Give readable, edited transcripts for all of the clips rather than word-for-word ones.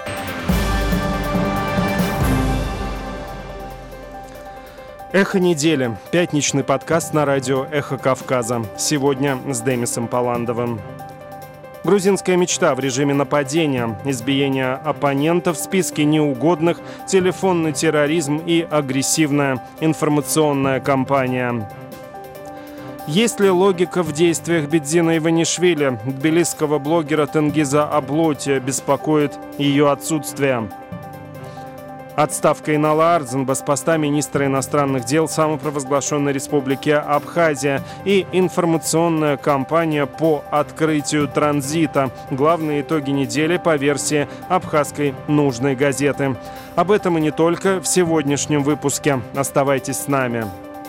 Эхо недели. Пятничный подкаст на радио «Эхо Кавказа». Сегодня с Демисом Паландовым. Грузинская мечта в режиме нападения, избиение оппонентов, списки неугодных, телефонный терроризм и агрессивная информационная кампания. Есть ли логика в действиях Бедзина Иванишвили? Тбилисского блогера Тенгиза Аблоти беспокоит ее отсутствие. Отставка Инала Ардзенба с поста министра иностранных дел самопровозглашенной республики Абхазия и информационная кампания по открытию транзита. Главные итоги недели по версии абхазской «Нужной газеты». Об этом и не только в сегодняшнем выпуске. Оставайтесь с нами.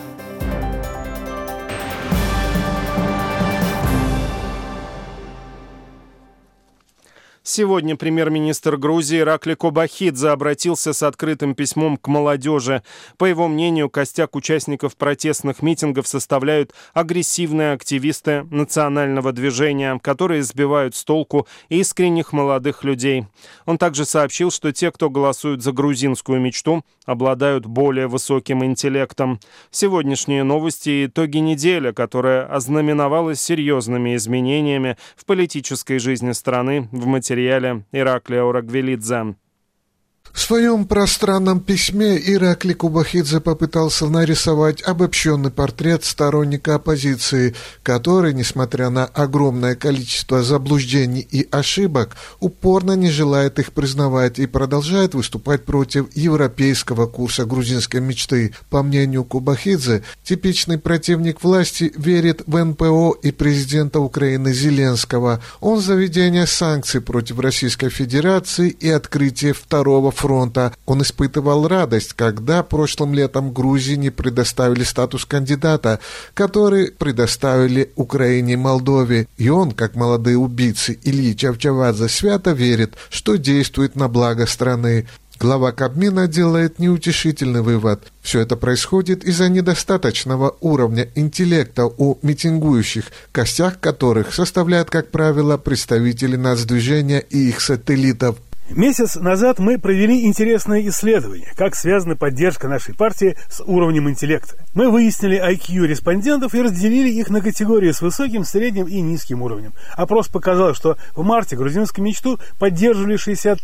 Сегодня премьер-министр Грузии Иракли Кобахидзе обратился с открытым письмом к молодежи. По его мнению, костяк участников протестных митингов составляют агрессивные активисты национального движения, которые сбивают с толку искренних молодых людей. Он также сообщил, что те, кто голосует за грузинскую мечту, обладают более высоким интеллектом. Сегодняшние новости и итоги недели, которая ознаменовалась серьезными изменениями в политической жизни страны, в материале Ираклия Орагвелидзе. В своем пространном письме Иракли Кобахидзе попытался нарисовать обобщенный портрет сторонника оппозиции, который, несмотря на огромное количество заблуждений и ошибок, упорно не желает их признавать и продолжает выступать против европейского курса грузинской мечты. По мнению Кобахидзе, типичный противник власти верит в НПО и президента Украины Зеленского. Он за введение санкций против Российской Федерации и открытие второго фронта. Он испытывал радость, когда прошлым летом Грузии не предоставили статус кандидата, который предоставили Украине и Молдове. И он, как молодые убийцы Ильи Чавчавадзе, свято верит, что действует на благо страны. Глава Кабмина делает неутешительный вывод. Все это происходит из-за недостаточного уровня интеллекта у митингующих, костяк которых составляют, как правило, представители нацдвижения и их сателлитов. Месяц назад мы провели интересное исследование, как связана поддержка нашей партии с уровнем интеллекта. Мы выяснили IQ респондентов и разделили их на категории с высоким, средним и низким уровнем. Опрос показал, что в марте грузинскую мечту поддерживали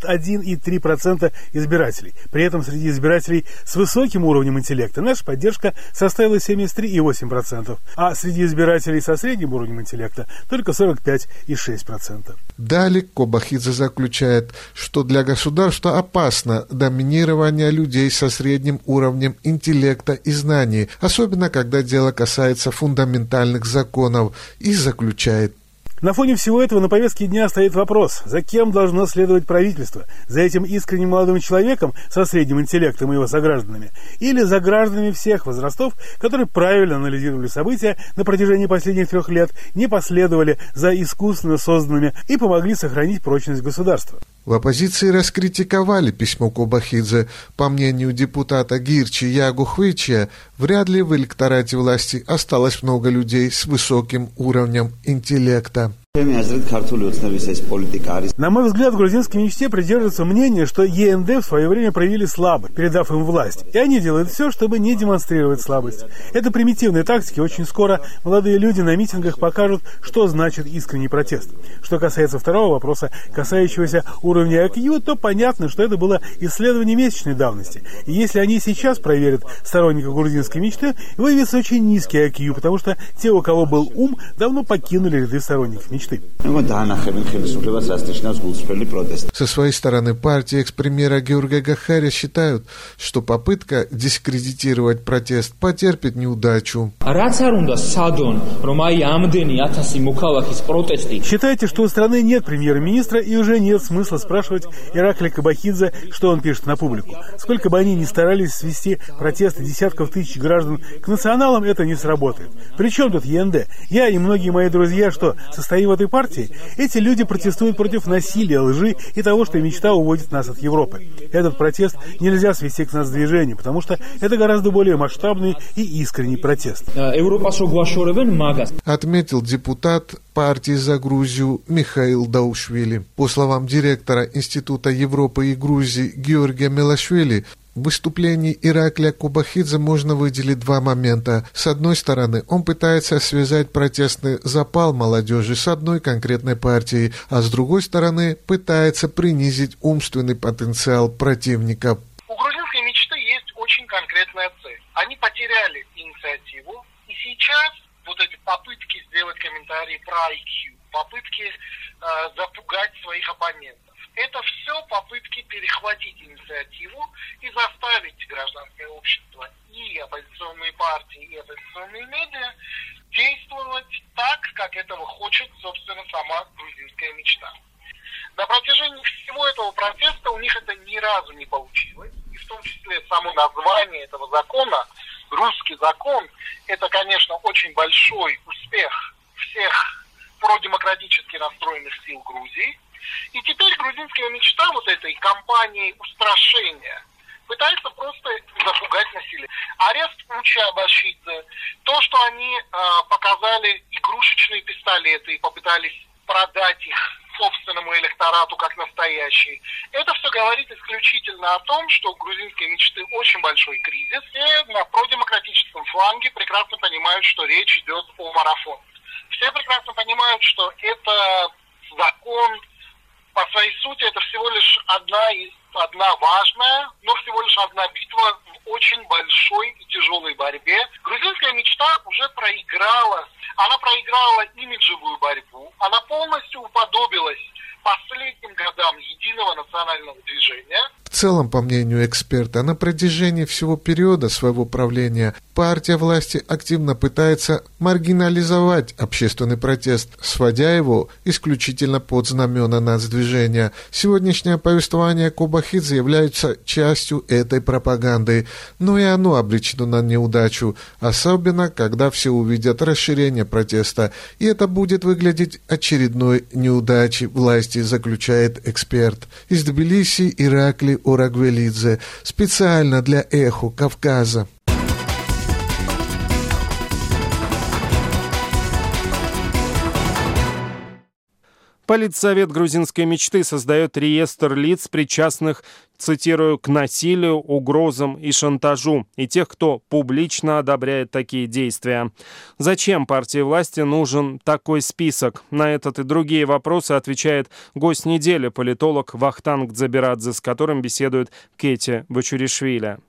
61,3% избирателей. При этом среди избирателей с высоким уровнем интеллекта наша поддержка составила 73,8%, а среди избирателей со средним уровнем интеллекта только 45,6%. Далее Кобахидзе заключает, что для государства опасно доминирование людей со средним уровнем интеллекта и знаний, особенно когда дело касается фундаментальных законов, и заключает: на фоне всего этого на повестке дня стоит вопрос, за кем должно следовать правительство? За этим искренним молодым человеком со средним интеллектом и его согражданами? Или за гражданами всех возрастов, которые правильно анализировали события на протяжении последних 3 лет, не последовали за искусственно созданными и помогли сохранить прочность государства? В оппозиции раскритиковали письмо Кобахидзе. По мнению депутата Гирчи Ягу Хвичия, вряд ли в электорате власти осталось много людей с высоким уровнем интеллекта. На мой взгляд, в грузинской мечте придерживается мнение, что ЕНД в свое время проявили слабость, передав им власть. И они делают все, чтобы не демонстрировать слабость. Это примитивные тактики. Очень скоро молодые люди на митингах покажут, что значит искренний протест. Что касается второго вопроса, касающегося уровня IQ, то понятно, что это было исследование месячной давности. И если они сейчас проверят сторонников грузинской мечты, выявится очень низкий IQ, потому что те, у кого был ум, давно покинули ряды сторонников мечты. Со своей стороны, партия экс-премьера Георгия Гахария считают, что попытка дискредитировать протест потерпит неудачу. Считайте, что у страны нет премьер-министра и уже нет смысла спрашивать Иракли Кобахидзе, что он пишет на публику. Сколько бы они ни старались свести протесты десятков тысяч граждан к националам, это не сработает. Причем тут ЕНД? Я и многие мои друзья, что состоим в этой партии, эти люди протестуют против насилия, лжи и того, что мечта уводит нас от Европы. Этот протест нельзя свести к нацдвижению, потому что это гораздо более масштабный и искренний протест. Отметил депутат партии «За Грузию» Михаил Даушвили. По словам директора Института Европы и Грузии Георгия Мелашвили, в выступлении Ираклия Кубахидзе можно выделить два момента. С одной стороны, он пытается связать протестный запал молодежи с одной конкретной партией, а с другой стороны, пытается принизить умственный потенциал противников. У грузинской мечты есть очень конкретная цель. Они потеряли инициативу, и сейчас вот эти попытки сделать комментарии про IQ, попытки запугать своих оппонентов, это все попытки перехватить инициативу и заставить гражданское общество и оппозиционные партии, и оппозиционные медиа действовать так, как этого хочет, собственно, сама грузинская мечта. На протяжении всего этого протеста у них это ни разу не получилось. И в том числе само название этого закона, русский закон, это, конечно, очень большой успех всех продемократически настроенных сил Грузии. И теперь грузинская мечта вот этой кампании устрашения пытается просто запугать население. Арест Учи Абашидзе, то, что они показали игрушечные пистолеты и попытались продать их собственному электорату как настоящие, это все говорит исключительно о том, что у грузинской мечты очень большой кризис, и на продемократическом фланге прекрасно понимают, что речь идет о марафоне. Все прекрасно понимают, что это закон, по своей сути, это всего лишь одна важная, но всего лишь одна битва в очень большой и тяжелой борьбе. Грузинская мечта уже проиграла. Она проиграла имиджевую борьбу. Она полностью уподобилась последним годам единого национального движения. В целом, по мнению эксперта, на протяжении всего периода своего правления партия власти активно пытается маргинализовать общественный протест, сводя его исключительно под знамена нацдвижения. Сегодняшнее повествование Кубахидзе является частью этой пропаганды, но и оно обречено на неудачу, особенно когда все увидят расширение протеста, и это будет выглядеть очередной неудачей власти, заключает эксперт. Из Тбилиси Ираклий Орагвелидзе, специально для «Эхо Кавказа». Политсовет грузинской мечты создает реестр лиц, причастных, цитирую, к насилию, угрозам и шантажу, и тех, кто публично одобряет такие действия. Зачем партии власти нужен такой список? На этот и другие вопросы отвечает гость недели, политолог Вахтанг Дзаберадзе, с которым беседует Кэти Бачуришвили.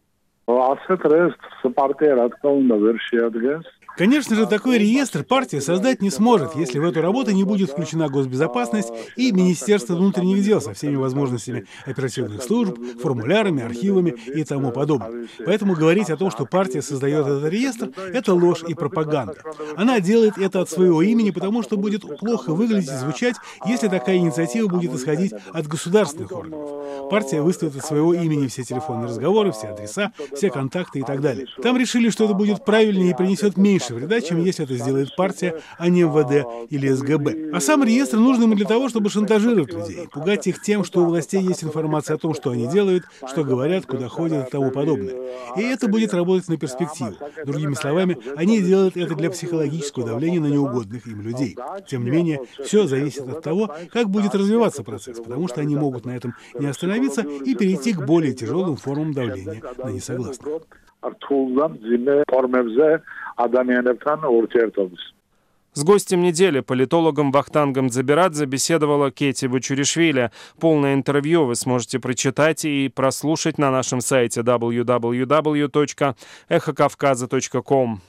Конечно же, такой реестр партия создать не сможет, если в эту работу не будет включена госбезопасность и Министерство внутренних дел со всеми возможностями оперативных служб, формулярами, архивами и тому подобное. Поэтому говорить о том, что партия создает этот реестр, это ложь и пропаганда. Она делает это от своего имени, потому что будет плохо выглядеть и звучать, если такая инициатива будет исходить от государственных органов. Партия выставит от своего имени все телефонные разговоры, все адреса, все контакты и так далее. Там решили, что это будет правильнее и принесет меньше вреда, чем если это сделает партия, а не МВД или СГБ. А сам реестр нужен им для того, чтобы шантажировать людей, пугать их тем, что у властей есть информация о том, что они делают, что говорят, куда ходят и тому подобное. И это будет работать на перспективу. Другими словами, они делают это для психологического давления на неугодных им людей. Тем не менее, все зависит от того, как будет развиваться процесс, потому что они могут на этом не остановиться и перейти к более тяжелым формам давления на несогласных. С гостем недели, политологом Вахтангом Дзаберадзе, беседовала Кэти Бачуришвили. Полное интервью вы сможете прочитать и прослушать на нашем сайте www.эхокавказа.ком.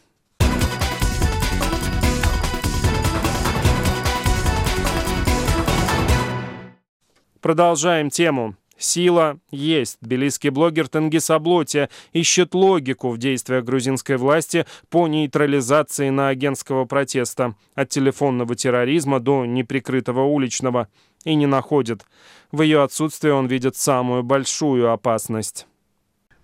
Продолжаем тему. Сила есть. Тбилисский блогер Тенгиз Аблоти ищет логику в действиях грузинской власти по нейтрализации иноагентского протеста, от телефонного терроризма до неприкрытого уличного, и не находит. В ее отсутствии он видит самую большую опасность.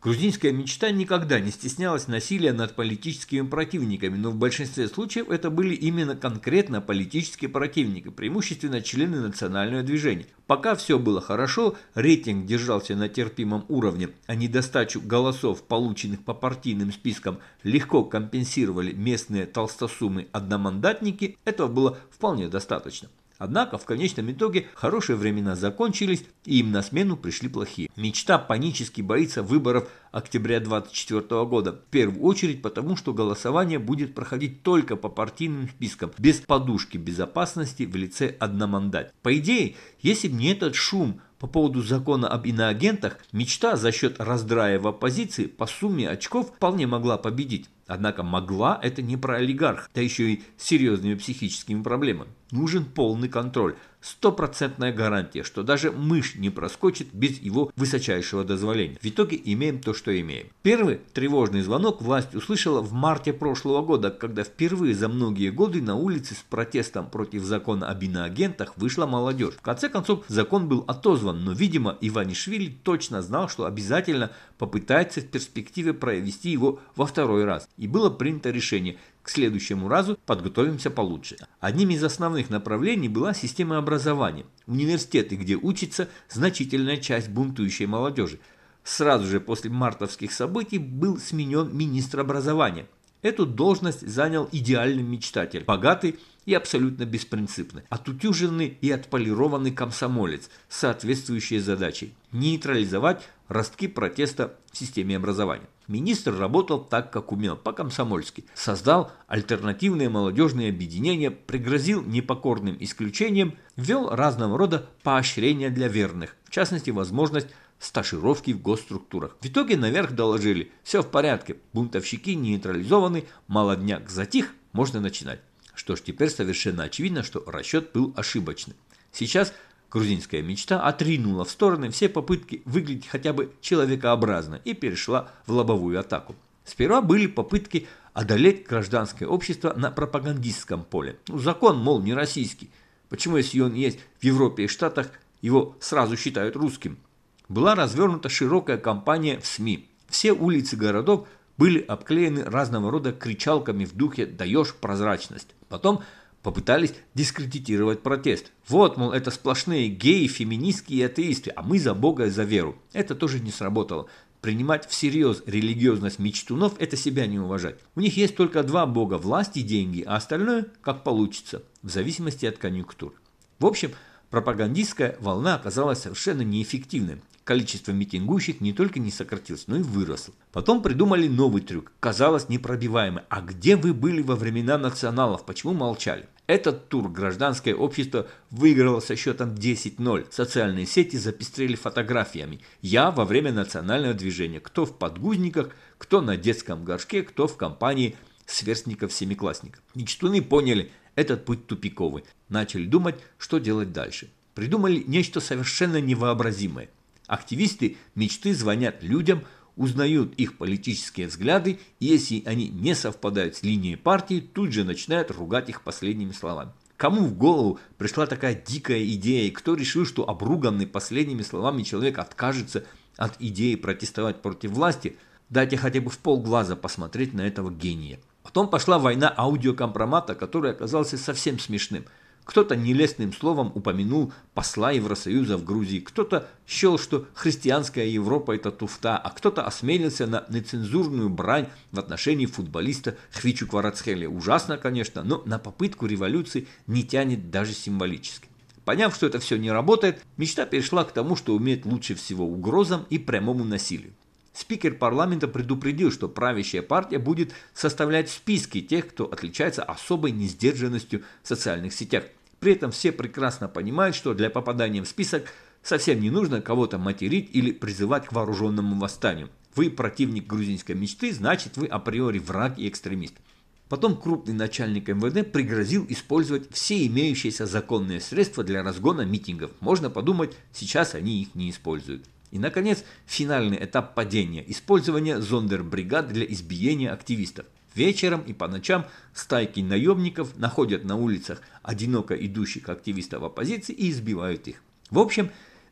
Грузинская мечта никогда не стеснялась насилия над политическими противниками, но в большинстве случаев это были именно конкретно политические противники, преимущественно члены национального движения. Пока все было хорошо, рейтинг держался на терпимом уровне, а недостачу голосов, полученных по партийным спискам, легко компенсировали местные толстосумы-одномандатники, этого было вполне достаточно. Однако в конечном итоге хорошие времена закончились, и им на смену пришли плохие. Мечта панически боится выборов октября 2024 года. В первую очередь потому, что голосование будет проходить только по партийным спискам, без подушки безопасности в лице одномандатов. По идее, если бы не этот шум по поводу закона об иноагентах, мечта за счет раздрая в оппозиции по сумме очков вполне могла победить. Однако могла — это не про олигарх, да еще и с серьезными психическими проблемами. Нужен полный контроль, стопроцентная гарантия, что даже мышь не проскочит без его высочайшего дозволения. В итоге имеем то, что имеем. Первый тревожный звонок власть услышала в марте прошлого года, когда впервые за многие годы на улице с протестом против закона об иноагентах вышла молодежь. В конце концов, закон был отозван, но, видимо, Иванишвили точно знал, что обязательно попытается в перспективе провести его во второй раз. И было принято решение: к следующему разу подготовимся получше. Одним из основных направлений была система образования. Университеты, где учится значительная часть бунтующей молодежи. Сразу же после мартовских событий был сменен министр образования. Эту должность занял идеальный мечтатель, богатый и абсолютно беспринципный, отутюженный и отполированный комсомолец с соответствующей задачей – нейтрализовать ростки протеста в системе образования. Министр работал так, как умел, по-комсомольски. Создал альтернативные молодежные объединения, пригрозил непокорным исключением, ввел разного рода поощрения для верных, в частности, возможность стажировки в госструктурах. В итоге наверх доложили: все в порядке, бунтовщики нейтрализованы, молодняк затих, можно начинать. Что ж, теперь совершенно очевидно, что расчет был ошибочным. Сейчас грузинская мечта отринула в стороны все попытки выглядеть хотя бы человекообразно и перешла в лобовую атаку. Сперва были попытки одолеть гражданское общество на пропагандистском поле. Закон, мол, не российский. Почему, если он есть в Европе и Штатах, его сразу считают русским? Была развернута широкая кампания в СМИ. Все улицы городов были обклеены разного рода кричалками в духе «даешь прозрачность». Потом попытались дискредитировать протест. Вот, мол, это сплошные геи, феминистки и атеисты, а мы за Бога и за веру. Это тоже не сработало. Принимать всерьез религиозность мечтунов – это себя не уважать. У них есть только два бога – власть и деньги, а остальное как получится, в зависимости от конъюнктур. В общем, пропагандистская волна оказалась совершенно неэффективной. Количество митингующих не только не сократилось, но и выросло. Потом придумали новый трюк, казалось непробиваемый. А где вы были во времена националов, почему молчали? Этот тур гражданское общество выиграло со счетом 10-0. Социальные сети запестрели фотографиями. Я во время национального движения. Кто в подгузниках, кто на детском горшке, кто в компании сверстников-семиклассников. Мечтуны поняли, этот путь тупиковый. Начали думать, что делать дальше. Придумали нечто совершенно невообразимое. Активисты мечты звонят людям, узнают их политические взгляды, и если они не совпадают с линией партии, тут же начинают ругать их последними словами. Кому в голову пришла такая дикая идея, и кто решил, что обруганный последними словами человек откажется от идеи протестовать против власти? Дайте хотя бы в полглаза посмотреть на этого гения. Потом пошла война аудиокомпромата, который оказался совсем смешным. Кто-то нелестным словом упомянул посла Евросоюза в Грузии, кто-то счел, что христианская Европа – это туфта, а кто-то осмелился на нецензурную брань в отношении футболиста Хвичу Кварацхелия. Ужасно, конечно, но на попытку революции не тянет даже символически. Поняв, что это все не работает, мечта перешла к тому, что умеет лучше всего – угрозам и прямому насилию. Спикер парламента предупредил, что правящая партия будет составлять списки тех, кто отличается особой несдержанностью в социальных сетях. При этом все прекрасно понимают, что для попадания в список совсем не нужно кого-то материть или призывать к вооруженному восстанию. Вы противник грузинской мечты, значит вы априори враг и экстремист. Потом крупный начальник МВД пригрозил использовать все имеющиеся законные средства для разгона митингов. Можно подумать, сейчас они их не используют. И, наконец, финальный этап падения – использование зондербригад для избиения активистов. Вечером и по ночам стайки наемников находят на улицах одиноко идущих активистов оппозиции и избивают их. В общем,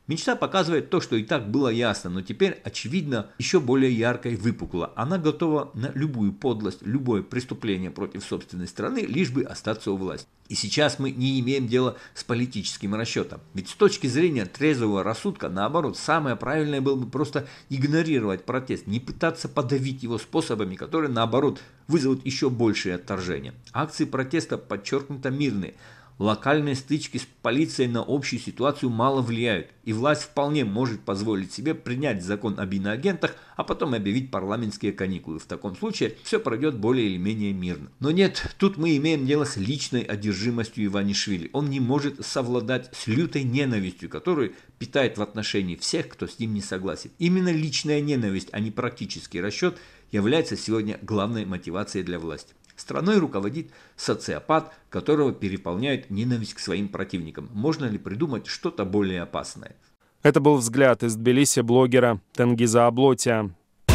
Мечта показывает то, что и так было ясно, но теперь, очевидно, еще более ярко и выпукло. Она готова на любую подлость, любое преступление против собственной страны, лишь бы остаться у власти. И сейчас мы не имеем дела с политическим расчетом. Ведь с точки зрения трезвого рассудка, наоборот, самое правильное было бы просто игнорировать протест, не пытаться подавить его способами, которые, наоборот, вызовут еще большее отторжение. Акции протеста подчеркнуто мирные. Локальные стычки с полицией на общую ситуацию мало влияют, и власть вполне может позволить себе принять закон об иноагентах, а потом объявить парламентские каникулы. В таком случае все пройдет более или менее мирно. Но нет, тут мы имеем дело с личной одержимостью Иванишвили. Он не может совладать с лютой ненавистью, которую питает в отношении всех, кто с ним не согласен. Именно личная ненависть, а не практический расчет, является сегодня главной мотивацией для власти. Страной руководит социопат, которого переполняет ненависть к своим противникам. Можно ли придумать что-то более опасное? Это был взгляд из Тбилиси блогера Тенгиза Аблотия.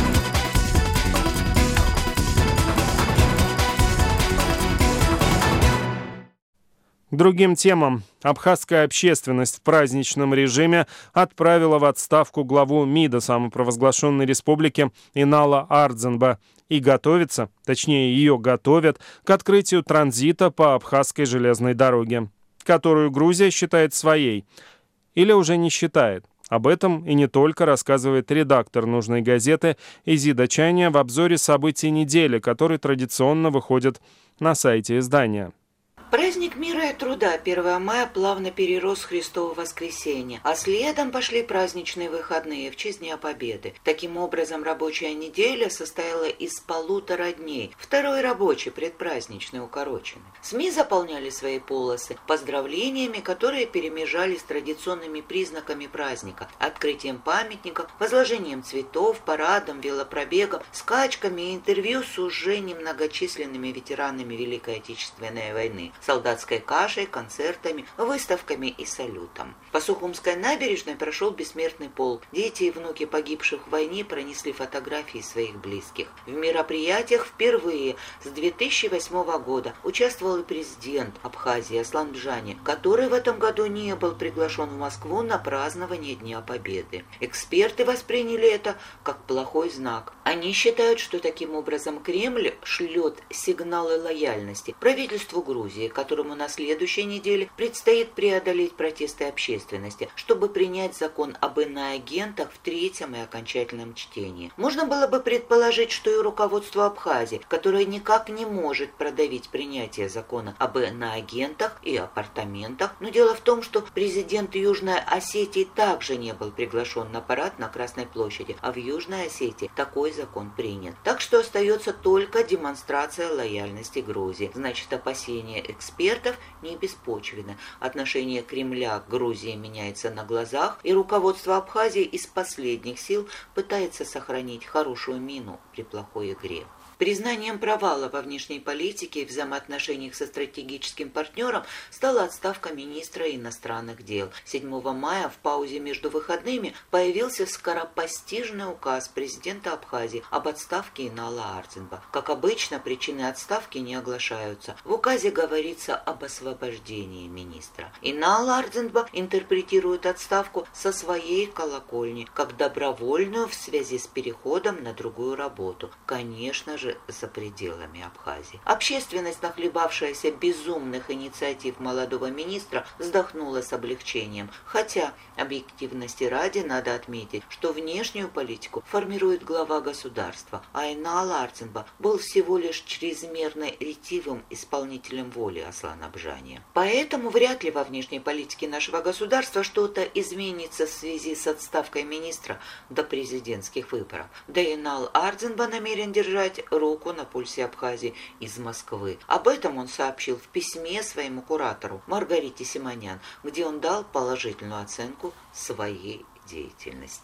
К другим темам. Абхазская общественность в праздничном режиме отправила в отставку главу МИДа самопровозглашенной республики Инала Ардзенба и готовится, точнее ее готовят, к открытию транзита по Абхазской железной дороге, которую Грузия считает своей или уже не считает. Об этом и не только рассказывает редактор нужной газеты Изида Чайния в обзоре событий недели, который традиционно выходит на сайте издания. Праздник мира и труда 1 мая плавно перерос в Христово воскресенье, а следом пошли праздничные выходные в честь Дня Победы. Таким образом, рабочая неделя состояла из 1,5 дней, второй рабочий, предпраздничный, укороченный. СМИ заполняли свои полосы поздравлениями, которые перемежались с традиционными признаками праздника: открытием памятников, возложением цветов, парадом, велопробегом, скачками и интервью с уже немногочисленными ветеранами Великой Отечественной войны, солдатской кашей, концертами, выставками и салютом. По Сухумской набережной прошел бессмертный полк. Дети и внуки погибших в войне пронесли фотографии своих близких. В мероприятиях впервые с 2008 года участвовал и президент Абхазии Аслан Бжани, который в этом году не был приглашен в Москву на празднование Дня Победы. Эксперты восприняли это как плохой знак. Они считают, что таким образом Кремль шлет сигналы лояльности правительству Грузии, которому на следующей неделе предстоит преодолеть протесты общественности, чтобы принять закон об иноагентах в 3-м и окончательном чтении. Можно было бы предположить, что и руководство Абхазии, которое никак не может продавить принятие закона об иноагентах и апартаментах, но дело в том, что президент Южной Осетии также не был приглашен на парад на Красной площади, а в Южной Осетии такой закон принят. Так что остается только демонстрация лояльности Грузии. Значит, опасения экспертов не беспочвены. Отношение Кремля к Грузии меняется на глазах, и руководство Абхазии из последних сил пытается сохранить хорошую мину при плохой игре. Признанием провала во внешней политике и взаимоотношениях со стратегическим партнером стала отставка министра иностранных дел. 7 мая в паузе между выходными появился скоропостижный указ президента Абхазии об отставке Инала Ардзенба. Как обычно, причины отставки не оглашаются. В указе говорится об освобождении министра. Инал Ардзенба интерпретирует отставку со своей колокольни, как добровольную в связи с переходом на другую работу. Конечно же, за пределами Абхазии. Общественность, нахлебавшаяся безумных инициатив молодого министра, вздохнула с облегчением. Хотя, объективности ради, надо отметить, что внешнюю политику формирует глава государства, а Инал Ардзенба был всего лишь чрезмерно ретивым исполнителем воли Аслана Бжани. Поэтому вряд ли во внешней политике нашего государства что-то изменится в связи с отставкой министра до президентских выборов. Да и Инал Ардзенба намерен держать руку на пульсе Абхазии из Москвы. Об этом он сообщил в письме своему куратору Маргарите Симонян, где он дал положительную оценку своей деятельности.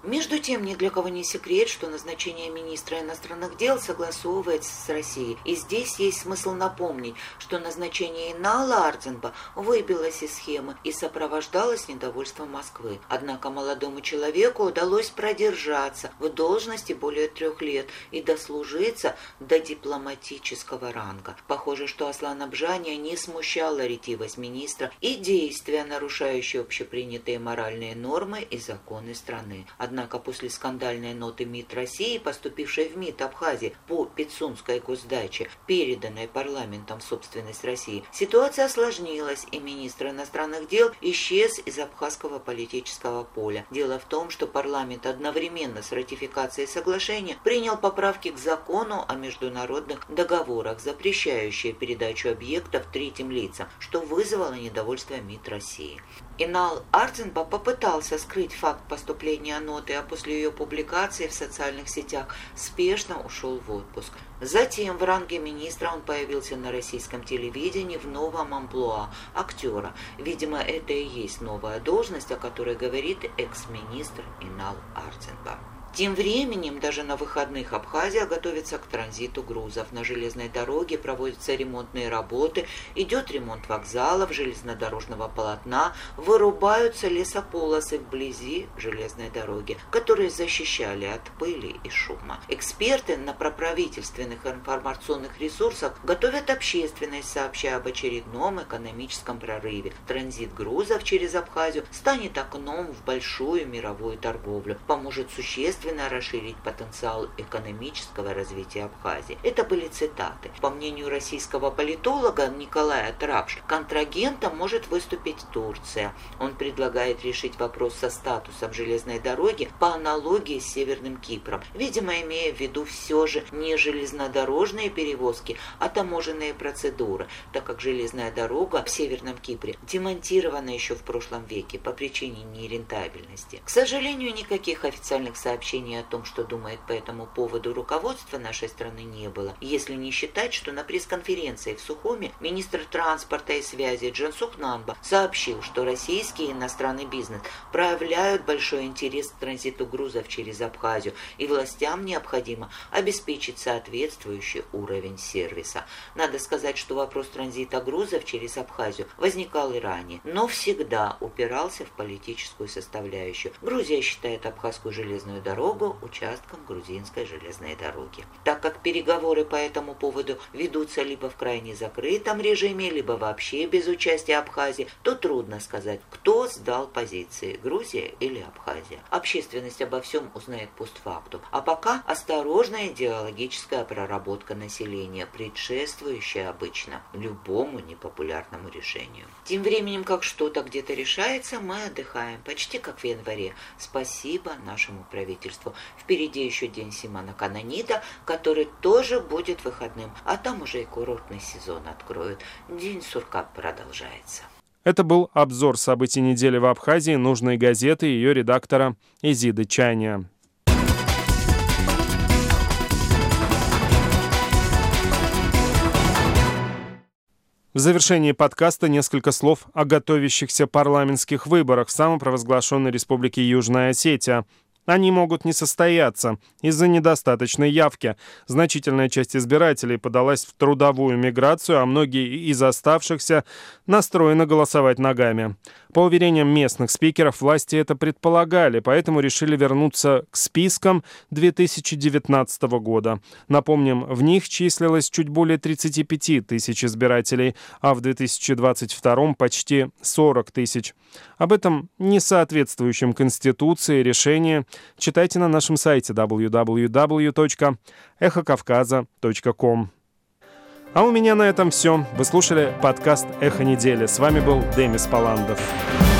Между тем, ни для кого не секрет, что назначение министра иностранных дел согласовывается с Россией. И здесь есть смысл напомнить, что назначение Инала Ардзенба выбилось из схемы и сопровождалось недовольством Москвы. Однако молодому человеку удалось продержаться в должности более 3 лет и дослужиться до дипломатического ранга. Похоже, что Аслана Бжания не смущала ретивость министра и действия, нарушающие общепринятые моральные нормы и законы страны. Однако после скандальной ноты МИД России, поступившей в МИД Абхазии по Пицунской госдаче, переданной парламентом в собственность России, ситуация осложнилась, и министр иностранных дел исчез из абхазского политического поля. Дело в том, что парламент одновременно с ратификацией соглашения принял поправки к закону о международных договорах, запрещающие передачу объектов третьим лицам, что вызвало недовольство МИД России. Инал Ардзенба попытался скрыть факт поступления ноты, а после ее публикации в социальных сетях спешно ушел в отпуск. Затем в ранге министра он появился на российском телевидении в новом амплуа актера. Видимо, это и есть новая должность, о которой говорит экс-министр Инал Ардзенба. Тем временем, даже на выходных Абхазия готовится к транзиту грузов. На железной дороге проводятся ремонтные работы, идет ремонт вокзалов, железнодорожного полотна, вырубаются лесополосы вблизи железной дороги, которые защищали от пыли и шума. Эксперты на проправительственных информационных ресурсах готовят общественность, сообщая об очередном экономическом прорыве. Транзит грузов через Абхазию станет окном в большую мировую торговлю, поможет существенно расширить потенциал экономического развития Абхазии. Это были цитаты. По мнению российского политолога Николая Трапш, контрагентом может выступить Турция. Он предлагает решить вопрос со статусом железной дороги по аналогии с Северным Кипром, видимо, имея в виду все же не железнодорожные перевозки, а таможенные процедуры, так как железная дорога в Северном Кипре демонтирована еще в прошлом веке по причине нерентабельности. К сожалению, никаких официальных сообщений о том, что думает по этому поводу руководство нашей страны, не было, если не считать, что на пресс-конференции в Сухуми министр транспорта и связи Джансух Нанба сообщил, что российский и иностранный бизнес проявляют большой интерес к транзиту грузов через Абхазию, и властям необходимо обеспечить соответствующий уровень сервиса. Надо сказать, что вопрос транзита грузов через Абхазию возникал и ранее, но всегда упирался в политическую составляющую. Грузия считает абхазскую железную дорогу участком грузинской железной дороги. Так как переговоры по этому поводу ведутся либо в крайне закрытом режиме, либо вообще без участия Абхазии, то трудно сказать, кто сдал позиции, Грузия или Абхазия. Общественность обо всем узнает постфактум. А пока осторожная идеологическая проработка населения, предшествующая обычно любому непопулярному решению. Тем временем, как что-то где-то решается, мы отдыхаем, почти как в январе. Спасибо нашему правительству. Впереди еще день Симона Канонида, который тоже будет выходным, а там уже и курортный сезон откроют. День сурка продолжается. Это был обзор событий недели в Абхазии «Нужной газеты» и ее редактора Изиды Чайния. В завершении подкаста несколько слов о готовящихся парламентских выборах в самопровозглашенной республике Южная Осетия. Они могут не состояться из-за недостаточной явки. Значительная часть избирателей подалась в трудовую миграцию, а многие из оставшихся настроены голосовать ногами. По уверениям местных спикеров, власти это предполагали, поэтому решили вернуться к спискам 2019 года. Напомним, в них числилось чуть более 35 тысяч избирателей, а в 2022 почти 40 тысяч. Об этом несоответствующем Конституции решении читайте на нашем сайте www.эхокавказа.ком. А у меня на этом все. Вы слушали подкаст «Эхо недели». С вами был Демис Паландов.